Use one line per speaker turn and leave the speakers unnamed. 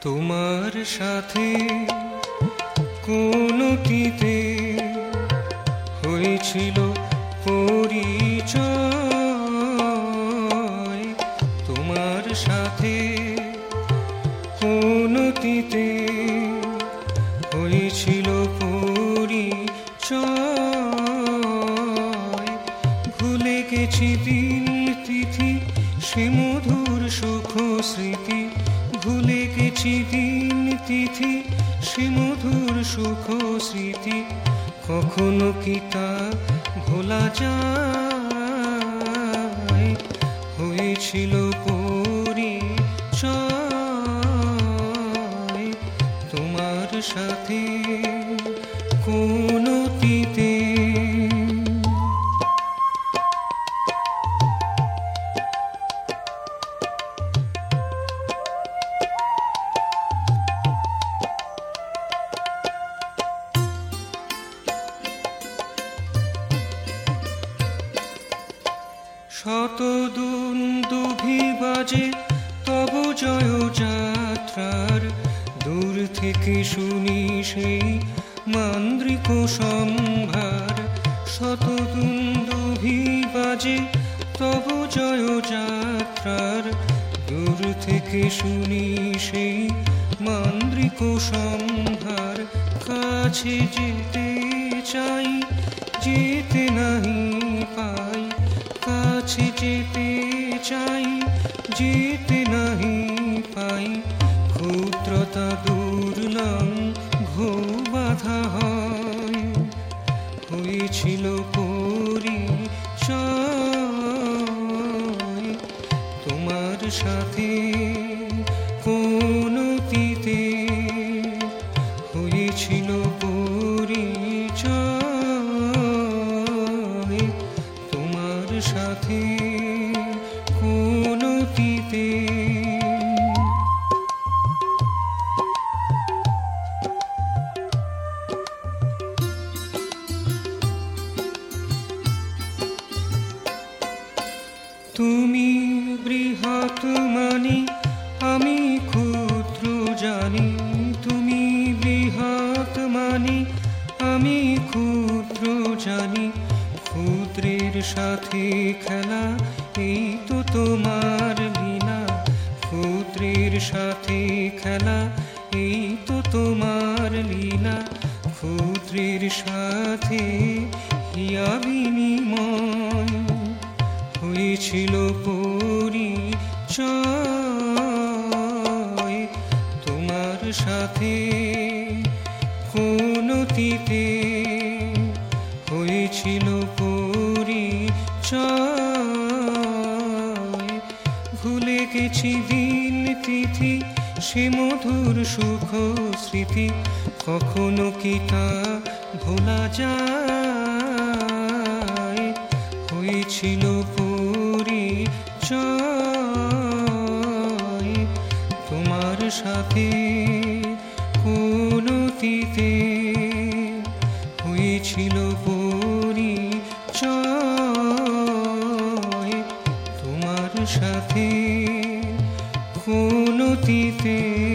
তোমার সাথে কোনটিতে হয়েছিল পরিচয়, তোমার সাথে কোনটিতে হয়েছিল পরিচয়। ভুলে গেছি দিন তিথি সে মধুর সুখ স্মৃতি, ভুলে গেছি দিন তিথি সে মধুর সুখ স্মৃতি। কখনো কি তা ভোলা যায়? হয়েছিল পরিচয় তোমার সাথে কোনটিতে। শত দুন্দুভি বাজে তব জয় যাত্রার, দূর থেকে শুনি সেই মান্দ্রিক সম্ভার। শত দুন্দুভি বাজে তব জয় যাত্রার, দূর থেকে শুনি সেই মান্দ্রিক সম্ভার। কাছে যেতে চাই যেতে নাহি পাই, কাছে যেতে চাই যেতে নাহি পাই। ক্ষুদ্রতা দুর্লঙ্ঘ বাধা হয়, হয়েছিল পরিচয় তোমার সাথে কোনটিতে হয়েছিল পরিচয় তোমার সাথে কোনটিতে। তুমি বৃহৎ মানি আমি ক্ষুদ্র জানি, তুমি বৃহৎ মানি আমি ক্ষুদ্র জানি। ক্ষুদ্রের সাথে খেলা এই তো তোমার লীলা, ক্ষুদ্রের সাথে খেলা এই তো তোমার লীলা। ক্ষুদ্রের সাথে হিয়া বিনিময় হয়েছিল পরিচয় তোমার সাথে কোনটিতে হয়েছিল পরিচয়। ভুলে গেছি দিন তিথি সে মধুর সুখ স্মৃতি, কখনো কি তা ভোলা যায়? হয়েছিল পরিচয় তোমার সাথে কোনটিতে হয়েছিল পরিচয় তোমার সাথে কোনটিতে।